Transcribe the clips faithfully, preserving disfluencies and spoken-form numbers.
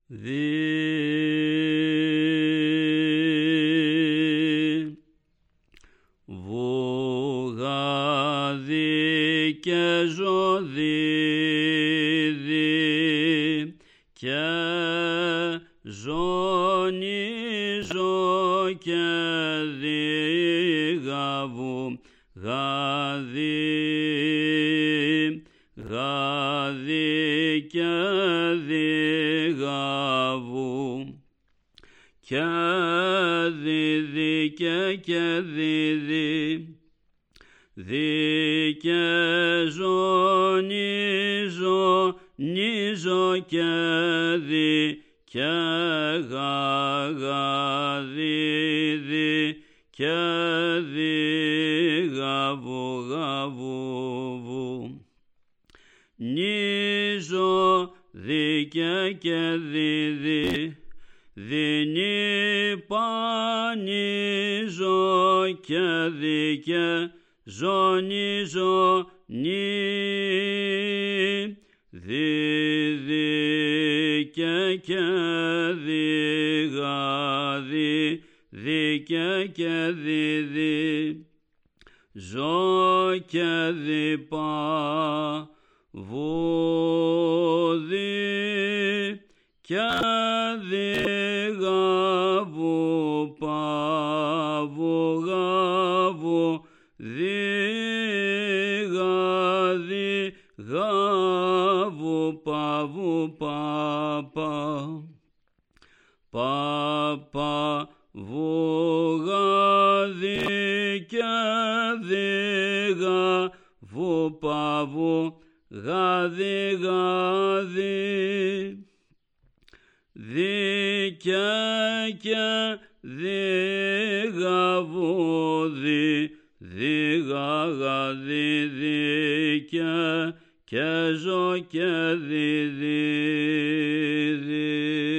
δι βουγάδι και ζωδίδι και ζωνίζω και δίγαβου γάδι γάδι και δίγαβου και δίδι και και δίδι δι και ζωνίζω νίζω και δι και γαγα δίδι και δίγαβου γαβούβου νίζω δι και και δίδι δινή πανίζω και δι και ζωνίζω νι δίδι και και δίγαδι δι και και δίδι ζω και δι πα βούδι και δίγαβου παβου γαβου δίγαδι γαβου παβου παπα παπα βουγάδι και δίγαβου παβου γάδι γάδι δι και και δίγαβου δι δίγαγα δι δι και και ζω και δι δι δι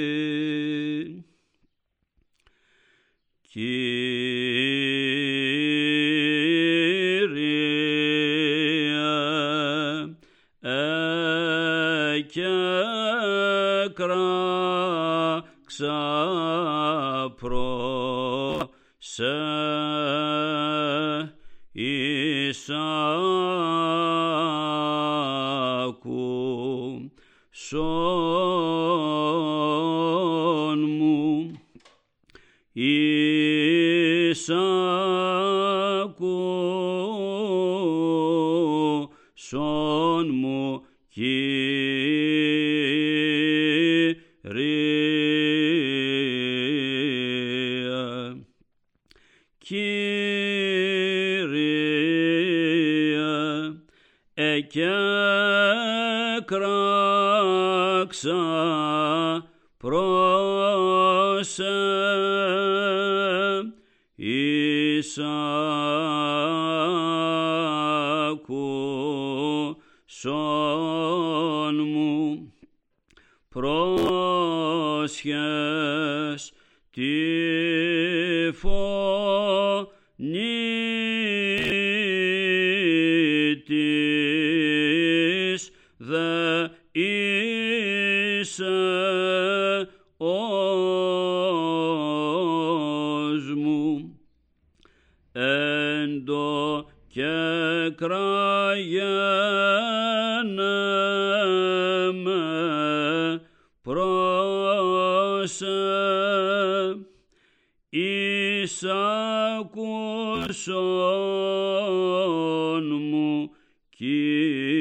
ξαπρό σε Ισάκου σον μου Ισάκου σον μου Κύριε, εκέ κράξα προς Ισάκου σον μου πρόσχες τη φωνή της δε είσαι όσμου έντο και κραγένε με προς Ισάκου σον μου Κύριε.